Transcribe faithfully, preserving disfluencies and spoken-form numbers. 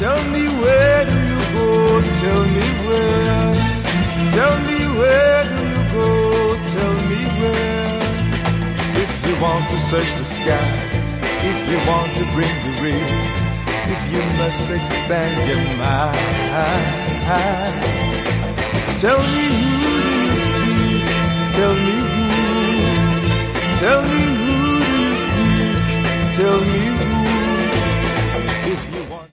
Tell me where do you go? Tell me where. Tell me where do you go? Tell me where. If you want to search the sky, if you want to bring the rain, if you must expand your mind, tell me who